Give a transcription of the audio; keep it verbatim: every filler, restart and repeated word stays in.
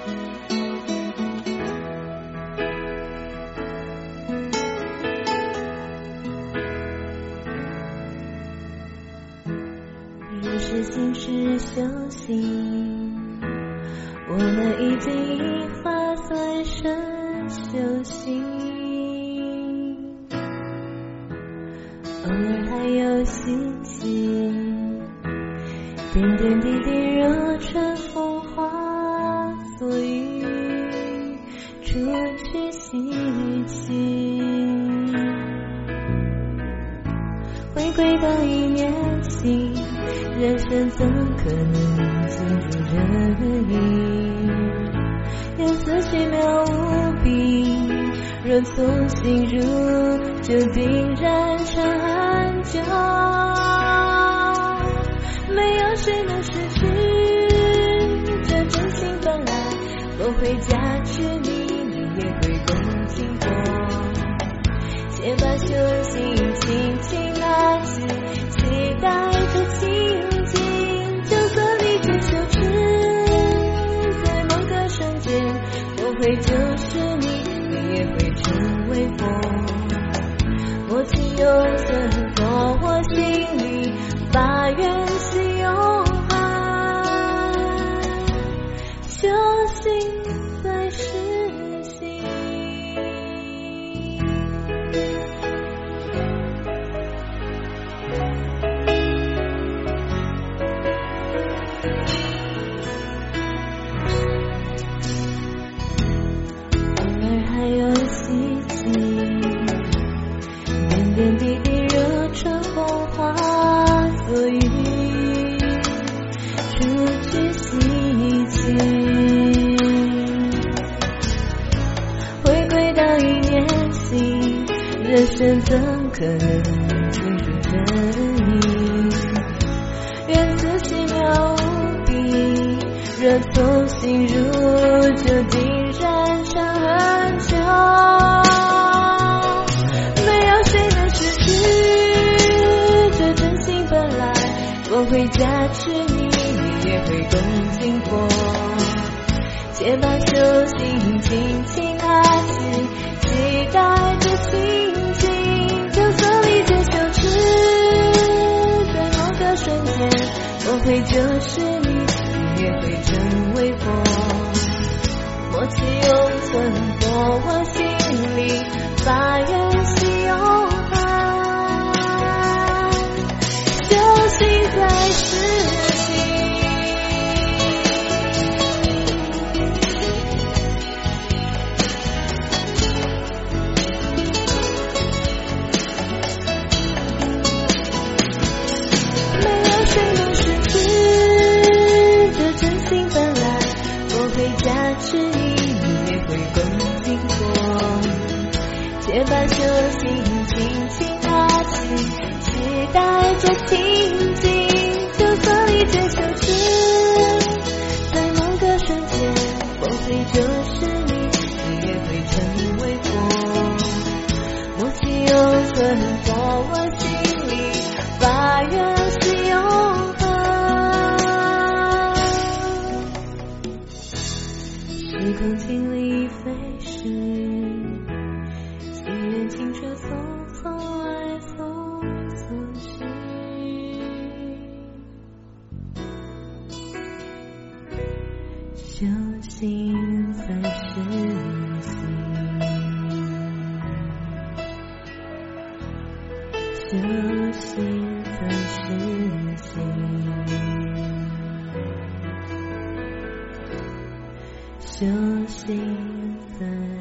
若是心是修行，我们已经一发算身修行，偶尔还有心情，点点滴滴若春风化作雨，除去习气，回归到一年轻，人生怎可能尽如人意？颜色奇妙无比，若从心入，就定燃成很久。没有谁能失去这真心本来，我会加持你，你也会共经过。且把修行轻轻拿起，期待着清净，就算你只修持，在某个瞬间，我会就是你，你也会成为佛。默契永存在我心里，把缘起永恒，修行在实行。还有希冀，点点滴滴若春风化作雨，除去习气，回归到一念心，人生怎可能尽如人意？缘字奇妙无比，若从心入，就定燃成很久。没有谁能失去这真心本来，我会加持你，你也会共经过。且把修行轻轻拿起，期待着清净，就算理解修持，在某个瞬间，我会就是你，你也会成为佛。默契永存在我心里，把缘起永恒，修行在实行。没有谁能失去这真心本来，我会加持你，你也会共经过。且把修行轻轻拿起，期待着清净，就算理解修持，在某个瞬间，我会就是你，你也会成为佛。默契永存在我心里，把缘起永恒。时空经历飞逝，祈愿青春匆匆，爱匆匆去。修行在实行，修行在实行，修行在